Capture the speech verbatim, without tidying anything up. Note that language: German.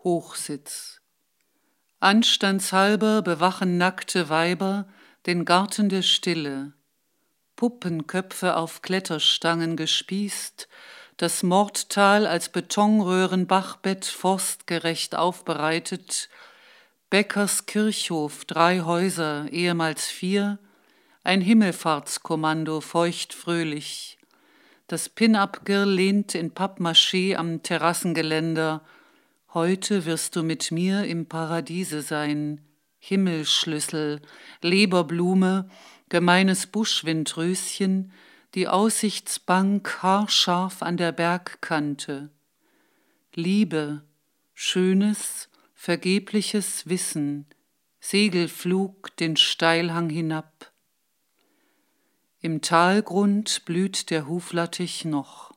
Hochsitz. Anstandshalber bewachen nackte Weiber den Garten der Stille, Puppenköpfe auf Kletterstangen gespießt, das Mordtal als Betonröhren-Bachbett forstgerecht aufbereitet, Bäckers Kirchhof, drei Häuser, ehemals vier, ein Himmelfahrtskommando feuchtfröhlich. Das Pin-Up-Girl lehnt in Pappmaché am Terrassengeländer. Heute wirst du mit mir im Paradiese sein. Himmelsschlüssel, Leberblume, gemeines Buschwindröschen, die Aussichtsbank haarscharf an der Bergkante. Liebe, schönes, vergebliches Wissen, Segelflug den Steilhang hinab. Im Talgrund blüht der Huflattich noch.